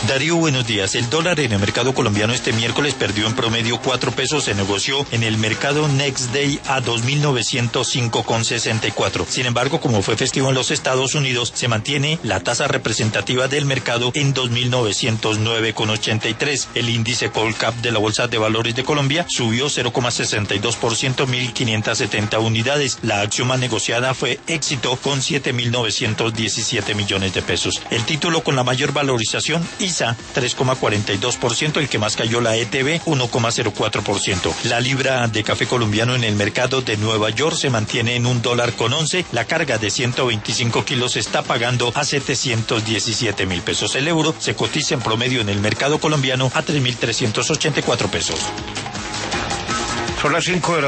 Darío, buenos días. El dólar en el mercado colombiano este miércoles perdió en promedio 4 pesos. Se negoció en el mercado Next Day a 2.905,64. Sin embargo, como fue festivo en los Estados Unidos, se mantiene la tasa representativa del mercado en 2.909,83. El índice Colcap de la Bolsa de Valores de Colombia subió 0,62%, 1.570 unidades. La acción más negociada fue Éxito con 7.917 millones de pesos. El título con la mayor valorización, ISA, 3,42%, el que más cayó la ETB, 1,04%. La libra de café colombiano en el mercado de Nueva York se mantiene en $1.11. La carga de 125 kilos se está pagando a 717 mil pesos. El euro se cotiza en promedio en el mercado colombiano a 3.384 pesos. Son las 5 de la